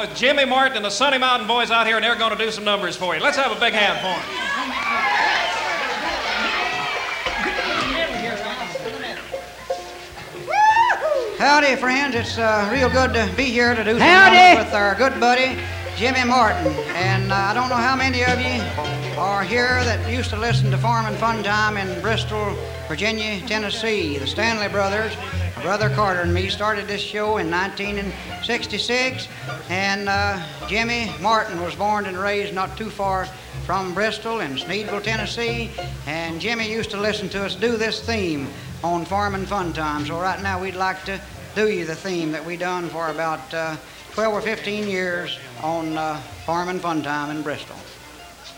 with Jimmy Martin and the Sunny Mountain Boys out here, and they're going to do some numbers for you. Let's have a big hand for them. Howdy, friends. It's real good to be here to do some numbers with our good buddy, Jimmy Martin. And I don't know how many of you are here that used to listen to Farm and Fun Time in Bristol, Virginia, Tennessee. The Stanley brothers, my brother Carter and me, started this show in 1966. And Jimmy Martin was born and raised not too far from Bristol in Sneedville, Tennessee. And Jimmy used to listen to us do this theme on Farm and Fun Time. So right now we'd like to do you the theme that we done for about 12 or 15 years on Farm and Fun Time in Bristol.